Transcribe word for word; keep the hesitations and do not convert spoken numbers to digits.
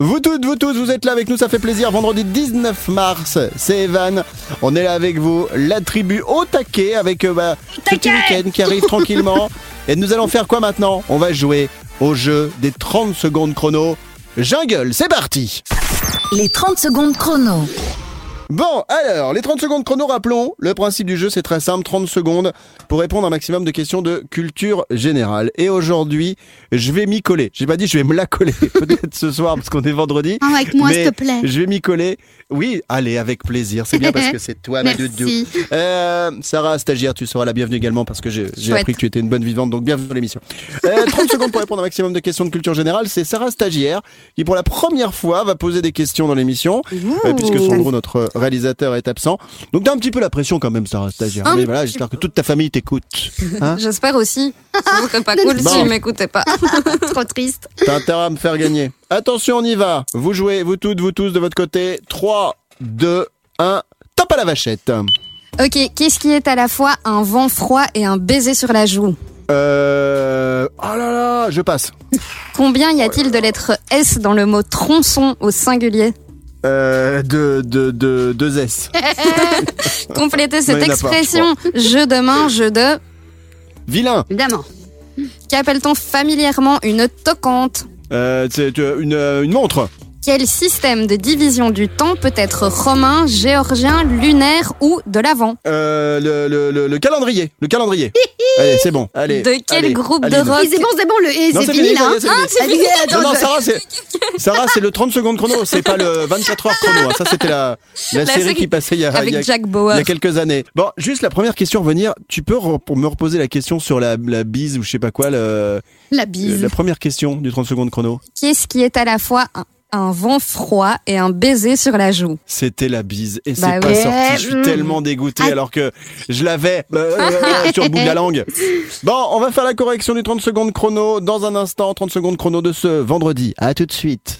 Vous toutes, vous tous, vous êtes là avec nous, ça fait plaisir. Vendredi dix-neuf mars, c'est Evan. On est là avec vous, la tribu au taquet, avec euh, bah, ce petit week-end qui arrive tranquillement. Et nous allons faire quoi maintenant? On va jouer au jeu des trente secondes chrono. Jungle, c'est parti. Les trente secondes chrono. Bon, alors, les trente secondes chrono, rappelons, le principe du jeu, c'est très simple, trente secondes pour répondre à un maximum de questions de culture générale. Et aujourd'hui, je vais m'y coller. J'ai pas dit je vais me la coller, peut-être ce soir, parce qu'on est vendredi. Oh, avec moi, s'il te plaît. Je vais m'y coller. Oui, allez, avec plaisir. C'est bien parce que c'est toi, ma doudou. Euh, Sarah, stagiaire, tu seras la bienvenue également parce que j'ai, j'ai appris que tu étais une bonne vivante, donc bienvenue dans l'émission. Euh, trente secondes pour répondre à un maximum de questions de culture générale. C'est Sarah, stagiaire, qui pour la première fois va poser des questions dans l'émission, euh, puisque Sandro, notre réalisateur, est absent. Donc t'as un petit peu la pression quand même, Sarah, stagiaire. Un Mais voilà, j'espère que toute ta famille t'écoute. Hein? J'espère aussi. Ce serait pas cool Bon. s'ils m'écoutaient pas. Trop triste. T'as intérêt à me faire gagner. Attention, on y va. Vous jouez, vous toutes, vous tous de votre côté. trois, deux, un, top à la vachette. Ok, qu'est-ce qui est à la fois un vent froid et un baiser sur la joue? Euh... Oh là là, je passe. Combien y a-t-il de lettres S dans le mot tronçon au singulier? Euh... De... de... de... deux S. Complétez cette Non, il y en a pas, expression. Jeu de main, jeu de... Vilain. Évidemment. Qu'appelle-t-on familièrement une toquante? Euh... C'est euh, une, euh, une montre. Quel système de division du temps peut être romain, géorgien, lunaire ou de l'Avent? Euh... Le, le, le, le calendrier. Le calendrier. Allez, c'est bon. Allez. De quel allez, groupe allez, de non. rock? Et c'est bon, c'est bon, le et Non, c'est fini là. ça y est, c'est hein. fini. Ah, Non, non, attends, je- Sarah, c'est... Sarah, c'est le trente secondes chrono, c'est pas le vingt-quatre heures chrono. hein. Ça, c'était la, la, série, série qui passait il y a, Avec il y a, Jack il Bauer. y a quelques années. Bon, juste la première question à venir. Tu peux re- pour me reposer la question sur la, la bise ou je sais pas quoi, le, La bise. la première question du trente secondes chrono. Qu'est-ce qui est à la fois un, un vent froid et un baiser sur la joue? C'était la bise et c'est Bah pas oui. sorti. Je suis Mmh. tellement dégoûté Ah. alors que je l'avais euh, euh, sur le bout de la langue. Bon, on va faire la correction du trente secondes chrono dans un instant. trente secondes chrono de ce vendredi. À tout de suite.